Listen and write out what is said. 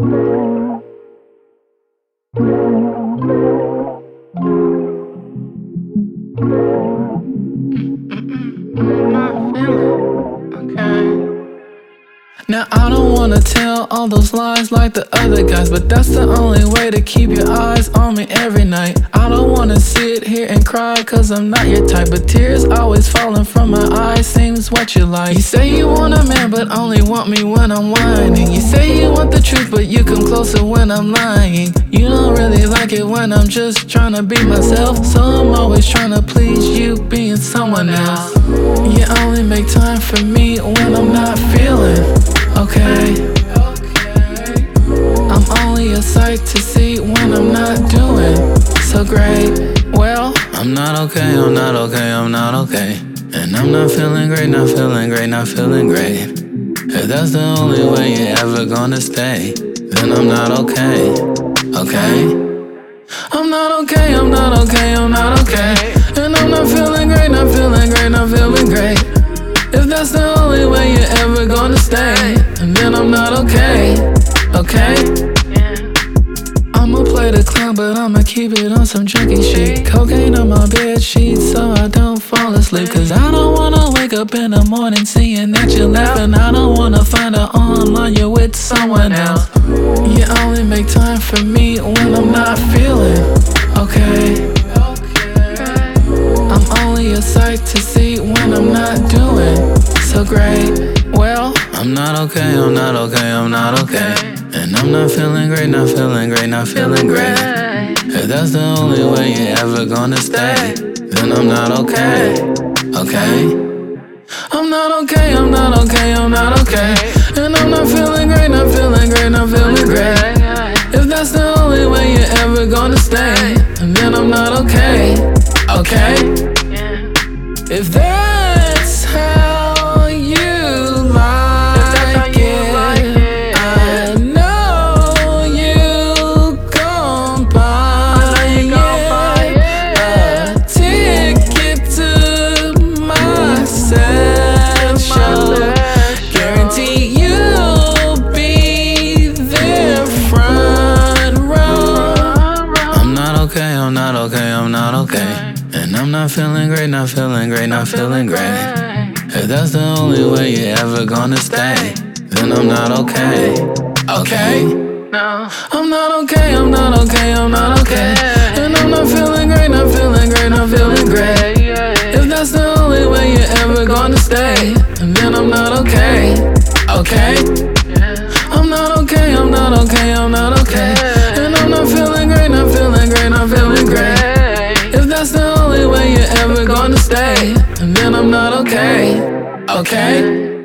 Not feeling okay. Now I don't wanna tell all those lies like the other guys, but that's the only way to keep your eyes on me every night. I don't wanna sit here and cry cause I'm not your type, but tears always falling from my eyes seems what you like. You say you want a man but only want me when I'm whining. You say you want the truth but you come closer when I'm lying. You don't really like it when I'm just trying to be myself, so I'm always trying to please you being someone else. You only make time for me when I'm not feeling okay. I'm only a sight to see when I'm not doing so great. Well, I'm not okay, I'm not okay, I'm not okay. And I'm not feeling great, not feeling great, not feeling great. If that's the only way you're ever gonna stay, then I'm not okay, okay? I'm not okay, I'm not okay, I'm not okay. And I'm not feeling great, not feeling great, not feeling great. If that's the only way you're ever gonna stay, then I'm not okay, okay? I'ma play the clown, but I'ma keep it on some junkie shit. Cocaine on my bed sheets so I don't fall asleep, cause I don't wanna wake up in the morning seeing that you're laughing. I don't wanna find out online you're with someone else. You only make time for me when I'm not feeling okay. I'm only a sight to see when I'm not doing so great. Well, I'm not okay, I'm not okay, I'm not okay. And I'm not feeling great, not feeling great, not feeling great. If that's the only way you're ever gonna stay, then I'm not okay, okay? I'm not okay, I'm not okay, I'm not okay. And I'm not feeling great, not feeling great, not feeling great. If that's the only way you're ever gonna stay, then I'm not okay, okay? If that's how you like it, I know you gon' buy a ticket to my session. Guarantee you'll be there front row. I'm not okay, I'm not okay, I'm not okay. And I'm not feeling great, not feeling great, not feeling great. If that's the only way you're ever gonna stay, then I'm not okay, okay? No, I'm not okay, I'm not okay, I'm not okay. And I'm not feeling great, not feeling great, not feeling great. If that's the only way you're ever gonna stay, then I'm not okay, okay? I'm not okay, I'm not okay, I'm not okay. And I'm not feeling great, not feeling great, not feeling great. If that's the only way you're ever gonna stay, then I'm not okay, okay?